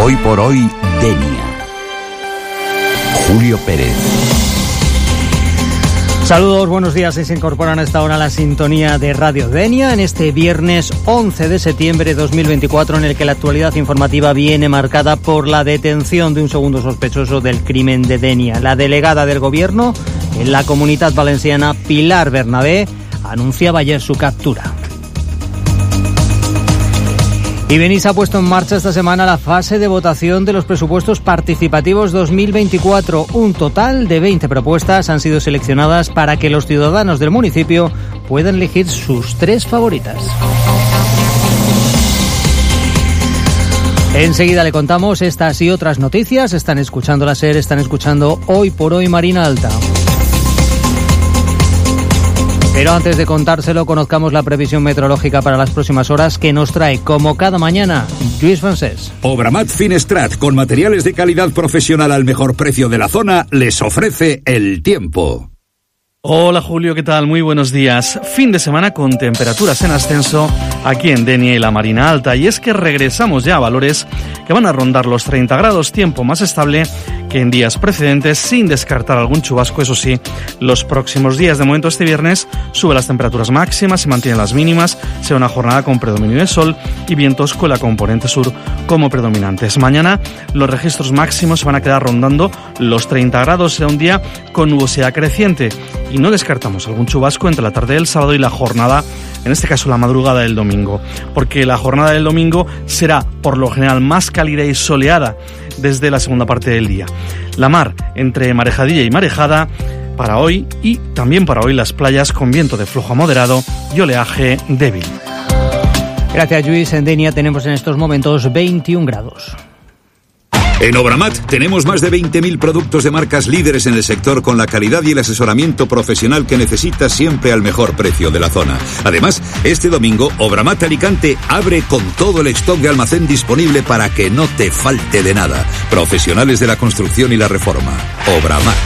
Hoy por hoy, Denia. Julio Pérez. Saludos, buenos días. Se incorporan a esta hora a la sintonía de Radio Denia en este viernes 11 de septiembre de 2024, en el que la actualidad informativa viene marcada por la detención de un segundo sospechoso del crimen de Denia. La delegada del Gobierno en la Comunitat Valenciana, Pilar Bernabé, anunciaba ayer su captura. Y Benissa ha puesto en marcha esta semana la fase de votación de los presupuestos participativos 2024. Un total de 20 propuestas han sido seleccionadas para que los ciudadanos del municipio puedan elegir sus 3 favoritas. Enseguida le contamos estas y otras noticias. Están escuchando la SER, están escuchando Hoy por Hoy Marina Alta. Pero antes de contárselo, conozcamos la previsión meteorológica para las próximas horas que nos trae, como cada mañana, Lluís Francés. Obramat Finestrat, con materiales de calidad profesional al mejor precio de la zona, les ofrece el tiempo. Hola Julio, ¿qué tal? Muy buenos días. Fin de semana con temperaturas en ascenso aquí en Denia y la Marina Alta. Y es que regresamos ya a valores que van a rondar los 30 grados, tiempo más estable que en días precedentes, sin descartar algún chubasco. Eso sí, los próximos días, de momento este viernes, suben las temperaturas máximas, se mantienen las mínimas, será una jornada con predominio de sol y vientos con la componente sur como predominantes. Mañana los registros máximos se van a quedar rondando los 30 grados, será un día con nubosidad creciente. Y no descartamos algún chubasco entre la tarde del sábado y la jornada, en este caso la madrugada del domingo, porque la jornada del domingo será por lo general más cálida y soleada desde la segunda parte del día. La mar entre marejadilla y marejada para hoy, y también para hoy las playas con viento de flujo a moderado y oleaje débil. Gracias, Lluís. En Denia tenemos en estos momentos 21 grados. En Obramat tenemos más de 20.000 productos de marcas líderes en el sector, con la calidad y el asesoramiento profesional que necesitas, siempre al mejor precio de la zona. Además, este domingo Obramat Alicante abre con todo el stock de almacén disponible para que no te falte de nada. Profesionales de la construcción y la reforma. Obramat.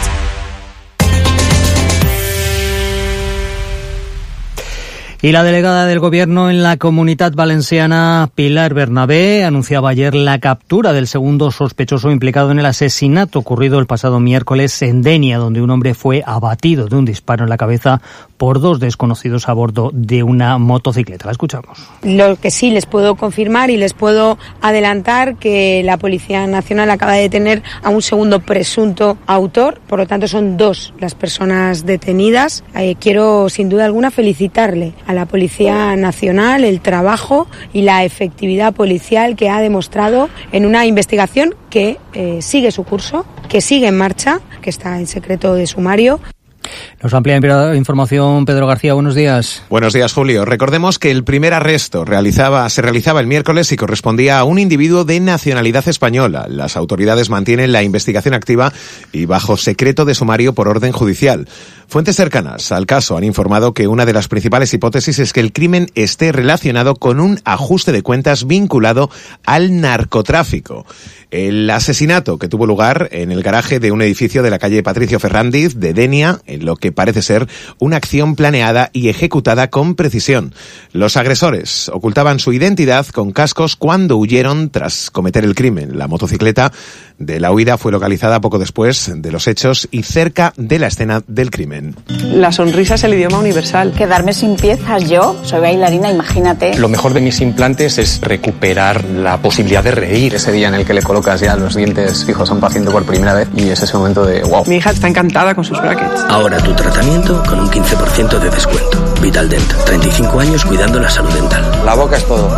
Y la delegada del Gobierno en la Comunitat Valenciana, Pilar Bernabé, anunciaba ayer la captura del segundo sospechoso implicado en el asesinato ocurrido el pasado miércoles en Denia, donde un hombre fue abatido de un disparo en la cabeza por 2 desconocidos a bordo de una motocicleta. La escuchamos. Lo que sí les puedo confirmar y les puedo adelantar que la Policía Nacional acaba de detener a un segundo presunto autor, por lo tanto son 2 las personas detenidas. Quiero sin duda alguna felicitarle a la Policía Nacional el trabajo y la efectividad policial que ha demostrado en una investigación que sigue su curso, que sigue en marcha, que está en secreto de sumario. Nos amplía información Pedro García, buenos días. Buenos días, Julio. Recordemos que el primer arresto se realizaba el miércoles y correspondía a un individuo de nacionalidad española. Las autoridades mantienen la investigación activa y bajo secreto de sumario por orden judicial. Fuentes cercanas al caso han informado que una de las principales hipótesis es que el crimen esté relacionado con un ajuste de cuentas vinculado al narcotráfico. El asesinato que tuvo lugar en el garaje de un edificio de la calle Patricio Ferrandiz de Denia, en lo que parece ser una acción planeada y ejecutada con precisión. Los agresores ocultaban su identidad con cascos cuando huyeron tras cometer el crimen. La motocicleta de la huida fue localizada poco después de los hechos y cerca de la escena del crimen. La sonrisa es el idioma universal. Quedarme sin piezas, yo soy bailarina, imagínate. Lo mejor de mis implantes es recuperar la posibilidad de reír. Ese día en el que le colocas ya los dientes fijos a un paciente por primera vez y es ese momento de wow. Mi hija está encantada con sus brackets. Ahora tu tratamiento con un 15% de descuento. Vitaldent, 35 años cuidando la salud dental. La boca es todo.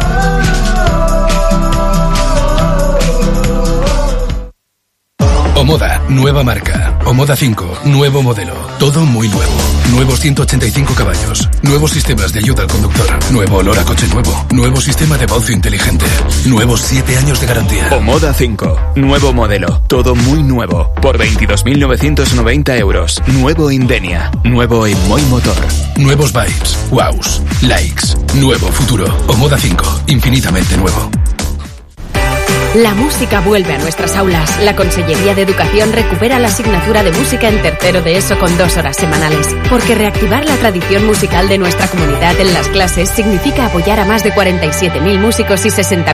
Omoda, nueva marca. Omoda 5, nuevo modelo. Todo muy nuevo. Nuevos 185 caballos. Nuevos sistemas de ayuda al conductor. Nuevo olor a coche nuevo. Nuevo sistema de voz inteligente. Nuevos 7 años de garantía. Omoda 5, nuevo modelo. Todo muy nuevo. Por 22.990 euros. Nuevo en Denia. Nuevo en Moi Motor. Nuevos vibes. Wows. Likes. Nuevo futuro. Omoda 5, infinitamente nuevo. La música vuelve a nuestras aulas. La Consellería de Educación recupera la asignatura de música en tercero de ESO con 2 horas semanales. Porque reactivar la tradición musical de nuestra comunidad en las clases significa apoyar a más de 47.000 músicos y 60